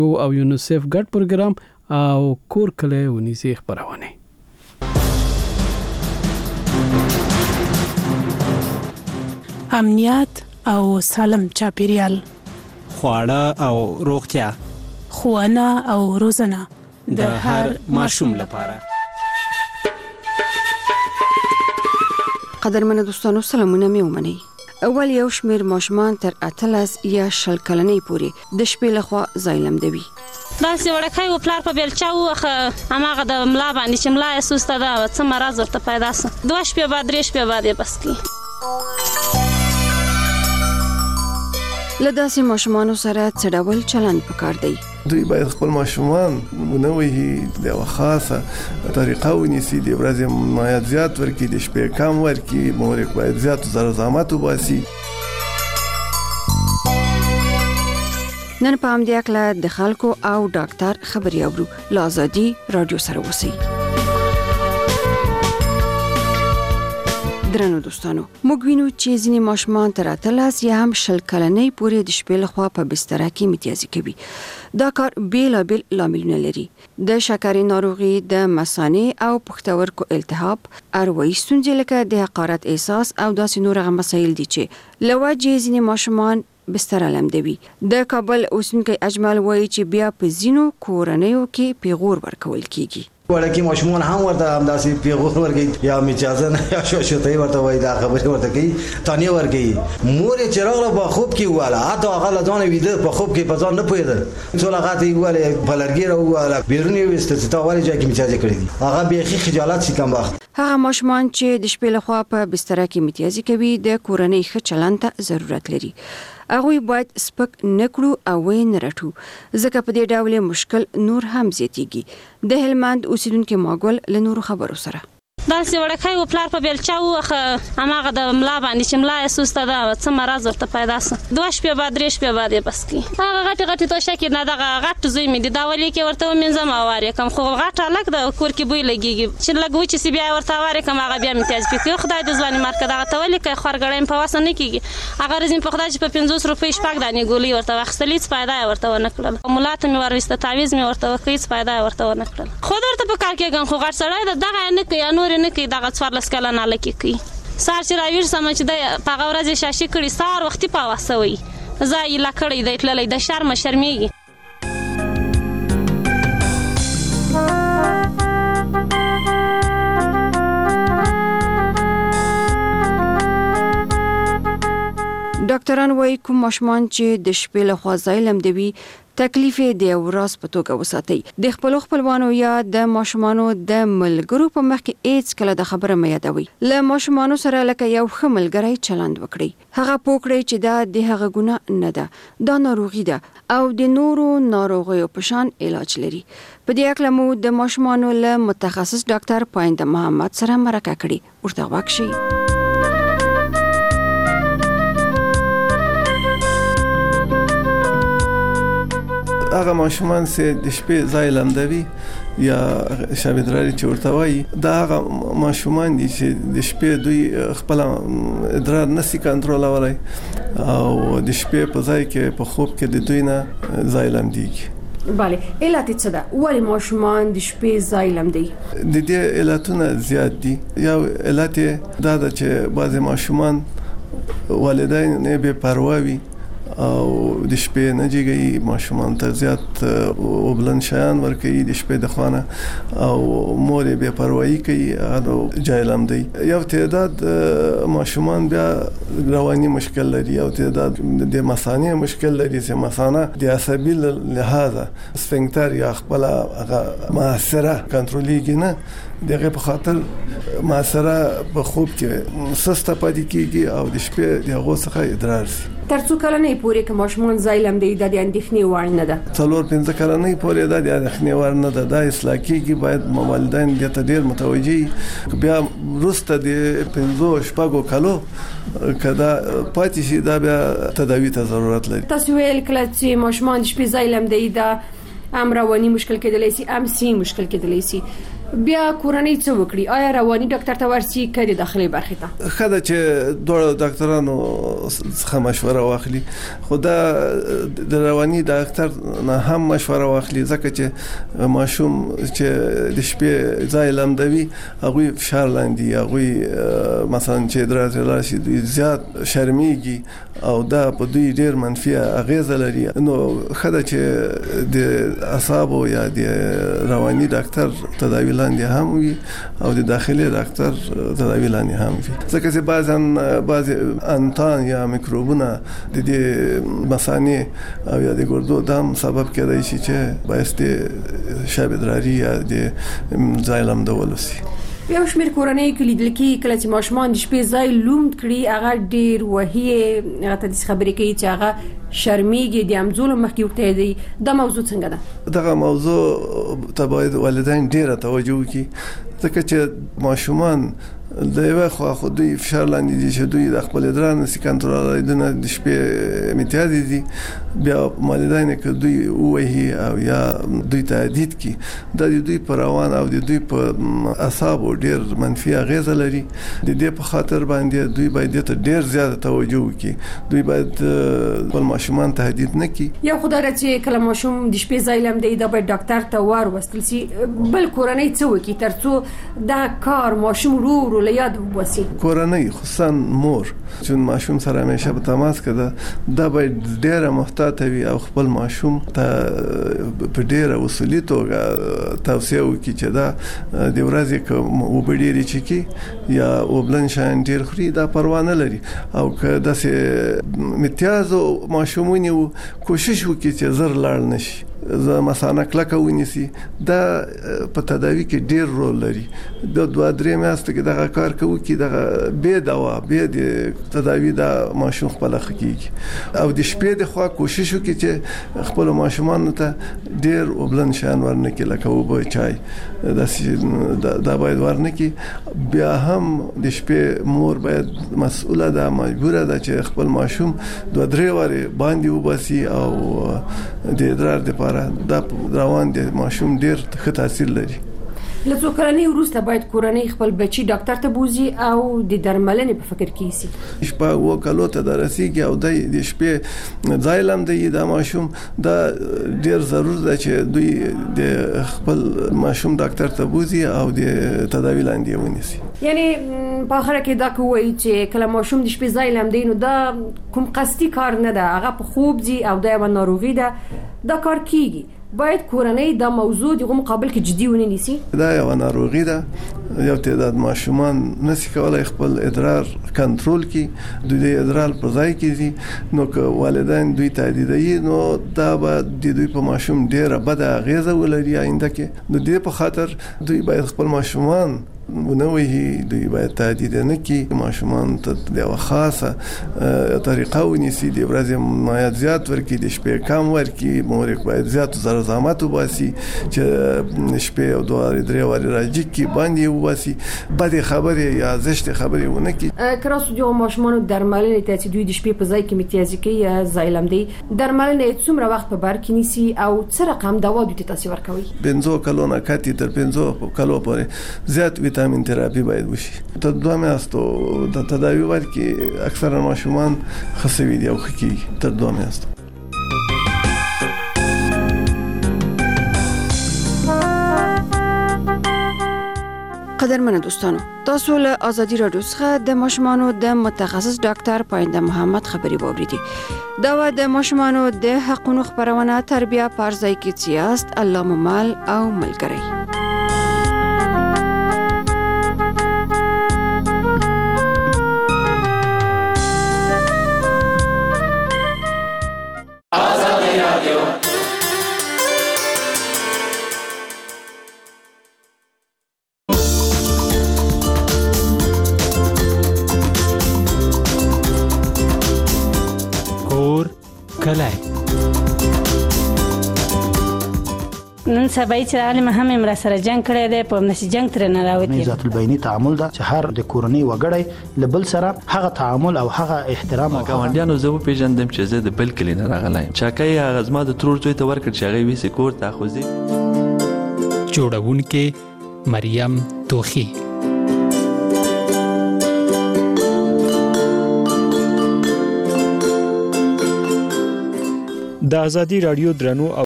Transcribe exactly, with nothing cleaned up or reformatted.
او یونیسف ګډ پروګرام او کور کله ونیسي خبرونه. امنیت او سالم چاپیریال، خواړه او روغتیا، ښوونه او روزنه د هر ماشوم لپاره. قدرمنو دوستانو سلامونه مې ومنئ. اول یو شمیر ماشومان تر اتلس یا شل کلنۍ پورې د شپې لخوا ځای لمدوي. دا چې وړکۍ و پلار په بیلچه ووخه هماغه د ملا باندې چې ملا یې سوسته ده څه مرض ورته پیدا سه دوه شپې بعد درې شپې بعد یې بس کړي. له داسې ماشومانو سره څه ډول چلند پکار دی؟ دوی باید خپل ماشومان ونوي د یو خاصه طریقه ونیسي، د ورځې مایعات زیات ورکړي، د شپې کم ورکړي، مورک باید زیات زرزامات وباسي. نن په همدې اړه د خلکو او ډاکټر خبري اورو. له ازادي رادیو سره اوسئ. درنو دوستانو، موږ وینو چې ځینې ماشومان تر اتلس یا هم شل کلنۍ پورې د شپې لخوا په بستر کې امتیازي کوي. دا کار بیلابیل لاملونه لري: د شکرې ناروغي، د مثانې او پښتورګو التهاب، اروایي ستونزې لکه د حقارت احساس او داسې نور مسایل دي چې لوجه ځینې ماشومان بستر لمدوي. د کابل اوسیدونکي اجمل وایي چې بیا په ځینو کورنیو کې پیغور ورکول کیږي. ورکی ماشومان هم ورته همداسې پیغور ورکوي یا اجازه نه یا شوشتای ورته وایي، دا خبرې ورته کوي، تانیه ورکوي. مور یې چې راغله په خوب کې واله، حتی هغه له ځانه ویده په خوب کې په ځان نه پوهېدل، ټول هغه ته یې وویل په لرګي راوواله، بیرون یې ویسته چې تا ولې ځای کې امتیازي کړی دي. هغه بیخي خجالت شي کمبخت. هغه ماشومان چې د شپې لخوا په بستر کې امتیازي کوي د کورنۍ ښه چلند ته ضرورت لري. هغه باید سپک نکړو او وین رټو، ځکه په دې ډول مشکل نور هم زیاتیږي. د هلمند اوسیدونکو ماګول له نورو خبرو سره. دا چې وړکۍ و پلار په بیلچه ووخه هماغه د ملا باندې چې ملا یې سوسته ده څه مرض ورته پیدا سه دوه شپې بعد درې شپې بعد یې بس کړي. هغه غټې غټې توشکې نه دغه غټ زوی مې دي، دا ولې کې ورته ومینځم اوار یې کم، خو غټ هلک د کور کې بوی لګېږي چې لږ وچې سي بیا یې ورته اوار یې کم، هغه بیا امتیاز پې کوي. خدای دې ځواني مار کړه، دغه ته ولې کوي خورګړی مې په وسه نه کېږي. هغه رزم په خدای چې په پنځوس روپۍ شپږ دانې ګولۍ ورته واخیستلې، هېڅ فایده یې ورته ونه کړل. ملا ته مې ور ویسته، تعویض مې ورته وکړ، هېڅ فایده یې ورته ونه کړل. خو درته په کار کېږم، خو غټ سړی ده، دغه یې نه کوي یا نور یې نه کوي، دغه څوارلس کلن هلک یې کوي. سهار چې راویښ سمه چې دی په هغه ورځ یې شاشي کړي، سهار وختي په وسه وایي ځای یې لا کړی دی تللی، د شرمه شرمېږي. ډاکټران وایي کوم ماشومان چې د شپې لخوا ځای لمدوي تکلیف یې د یو راز په توګه وساتئ. د خپلو خپلوانو یا د ماشومانو د ملګرو په مخ کې هېڅ کله د خبره مه یادوئ. له ماشومانو سره لکه یو ښه ملګری چلند وکړئ. هغه پوه کړئ چې دا د هغه ګناه نه ده، دا ناروغي ده او د نورو ناروغیو په شان علاج لري. په دې اړه مو د ماشومانو له متخصص ډاکټر پاینده محمد سره مرکه کړې، ورته غوږ شئ. هغه ماشومان چې د شپې ځای لمدوي یا شابدراري چې ورته وایي، دا هغه ماشومان دي چې د شپې دوی خپل ادرار نشي کنټرولولای او د شپې په ځای کې په خوب کې د دوی نه ځای لمديږي. بله، علت څه ده؟ ولې ماشومان د شپې ځای لمدي؟ د دې علتونه زیات دي. یو علت دا ده چې بعضی ماشومان والدین نه بے پروا وي او د شپې نه جګي، ماشومان ته زیات وبلند شیان ورکوي د شپې د خوانه او مور بے پروايي کوي او جایلم دی. یو تعداد ماشومان بیا رواني مشکل لري، یو تعداد د مثانې مشکل لري چې مثانه د عصبي لحاظه سفنکتر یا خپل معاصره کنټرولېږي نه، دغه په خاطر معاصره په خوب کې سسته پاتې کیږي او د شپې دغه څخه ادرار شي. تر څو کلنې پورې که ماشومان ځای لمدي د اندېښنې وړ نه ده؟ څلور پنځه کلنې پورې د اندېښنې وړ نه ده، دا اصلاح کیږي. باید والدین دې ته ډېر متوجي بیا وروسته د پنځو شپږو کلو کدا پاتې شي، دا بیا تداوی ته ضرورت لري. تاسو ویل کله چې ماشومان د شپې ځای لمدي دا ام رواني مشکل کېدلی شي، ام سي مشکل کېدلی شي. بیا کورنۍ څه وکړي؟ آیا رواني ډاکټر ته ورسي کړي داخلي برخه ته؟ خدای چې دوه ډاکټرانو څخه مشوره واخلي، خدا د رواني ډاکټر نه هم مشوره واخلي، ځکه چې ماشوم چې د شپې ځای لمدوي هغه فشار لاندې، هغه مثلا چې درته راشي زیات شرمېږي او دا په دوی ډېر منفي اغیز لري. نو خدای چې د اعصابو یا د رواني ډاکټر تداوی لاندې هم وي او د داخلي ډاکټر تداوی لاندې هم وي، ځکه چې بعضن بعض انتان یا میکروبونه د دې مثانه او یا د ګردو دم سبب کېدای شي چې باعث د شب ادراري یا د ځایلم دولسي. یو شمېر کورنۍ کې لیدل کېږي کله چې ماشومان د شپې ځای لوند کړي هغه ډېر وهي هغه ته د خبرې کوي چې هغه شرمېږي د همزولو مخکې ورته دی. دا موضوع څنګه ده؟ دغه موضوع ته باید والدین ډېره توجه وکړي، ځکه چې ماشومان د یو خو خو دوی فشار لاندې دي چې دوی د خپل ادرار نشي کنټرولولای، د شپې امتیاز دي. بیا والدین کې دوی وایي او یا دوی تهدید کی د دوی پر روان او د دوی په اعصاب ډېر منفي اغیز لري. د دې په خاطر باندې دوی باید ته ډېر زیات توجه وکړي، دوی باید خپل ماشومان تهدید نه کړي. یو خدای چې کله ماشوم د شپې ځای لمدي دا باید ډاکټر ته ور وستل سي، بل کورنۍ څه وکړي ترڅو دا کار ماشوم ورو له یاد وباسي؟ کورنۍ خصوصا مور چې ماشوم سره همیشه په تماس کې ده باید ډېره محتاط وي او خپل ماشوم ته په ډېره اصولي توګه توصیه وکړي چې دا د ورځې کې وبډېري چې کی یا وبلن شان ډېر خوري دا پروا نه لري، او که داسې امتیاز ماشومونی کوشش وکړي چې زر لاړ نشي، زه مثلا کلکه ونیسي. دا په تداوی کې ډېر رول لري. د دوه درې میاشتې کې دغه کار کوي چې دغه به دوا به د تداوی دا ماشوم خپل خکېږي او د شپې د خوا کوشش وکړي چې خپل ماشومان ته ډېر وبلن شان ورنکي لکه وبو چای دا دا باید ورنکي. بیا هم د شپې مور باید مسؤله ده، مجبوره ده چې خپل ماشوم دوه درې واره باندې وباسي او د ادرار د دا روان دي ماشوم ډېر ښه تاثیر لري. له څو کلنۍ وروسته باید کورنۍ خپل بچي ډاکټر ته بوزي او د درملنې په فکر کې سي. شپه و کلو ته درسيږي او د شپې ځای لمدي دا ماشوم دا ډېر ضرور ده چې دوی د خپل ماشوم ډاکټر ته بوزي او د تداوی لاندې ونیسي. یعنی په اخر کې دا کوي چې کله ماشوم د شپې ځای لمدي نو دا کوم قصدي کار نه ده، هغه په خوب دي او دا یو ناروغي ده، دا کار کیږي. باید کورنۍ دا موضوع دغه مقابل کې جدي ونیسي. دا یو ناروغي ده، یو تعداد ماشومان نشي کولای خپل ادرار کنټرول کړي، دوی د ادرار پر ځای کېږي، نو که والدین دوی تهدیدوي نو دا به د دوی په ماشوم ډېره بده اغیزه ولري آینده کې. د دې په خاطر دوی باید خپل ماشومان ونوي، دوی باید تهدید نه کړي، ماشومان ته د یو خاصه طریقه ونیسي، د ورځې مایعات زیات ورکړي، د شپې کم ورکړي، مور باید زیات زر زحمت وباسي چې شپې او دوه درې واري راځي کې باندې وباسي، بده خبره یا زشت خبره ونه کړي. کراسو د ماشومان درملنې ته چې دوی د شپې په ځای کې امتیازي کوي یا ځایلمدي، درملنې څومره وخت په بر کې نیسي او څه رقم دوا دوی ته تاسو ورکوي؟ پنځه کلونه کاتي تر پنځه کلو پورې زیات ویټامین تراپي باید وشي. ته دوه میاشتو د تداوی ورکې اکثره ماشومان خصوي دي او خکې تر دوه میاشتو. قدرمن دوستانو، تاسو له ازادي رادیو څخه د ماشومانو د متخصص ډاکټر پاینده محمد خبري واوریدي. دا و د ماشومانو د حقونو خبرونه تربیه پارځای کې سیاست الله ممال او ملګری. نن سبا چې عالم هم امر سره جنگ کړی دی، په نشي جنگ تر نه راوتی. ذات البینی تعامل دا چې هر د کورنۍ وګړی لبل سره هغه تعامل او هغه احترام او ګاونډیانو زه په پیژندم چې زه د بل کلی نه راغلی چاکای هغه زما د ترور څوی ته ورکړ چې هغه ویسې کور ته خوځي. جوړونکې مریم توخی. د ازادي رادیو درنو